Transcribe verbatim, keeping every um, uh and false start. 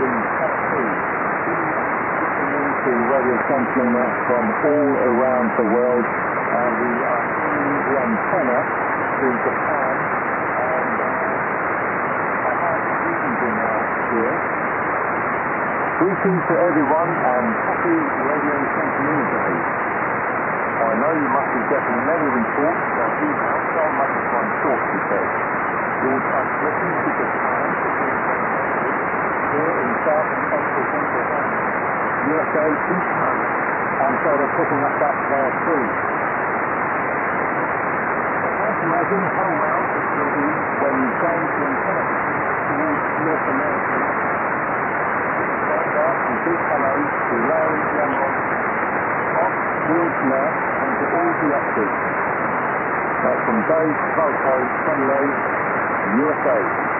the Tennessee. Listening to radio sampling from all around the world, and we are sending the antenna to Japan, and uh, I have greetings in uh, here. Greetings to everyone, and happy radio sampling day. I know you must be getting many reports, but we have so much one short, he says. Your transmission to Japan here in South and Central Pennsylvania, U S A, East Coast, and so they're picking up that there too. I can't imagine how well it will be when you change from Tennessee towards North America. Send out some big hellos to Larry, Lemon, Ox, Wilsner, and to all the actors. That's from Dave Falco, twenty-eight, U S A.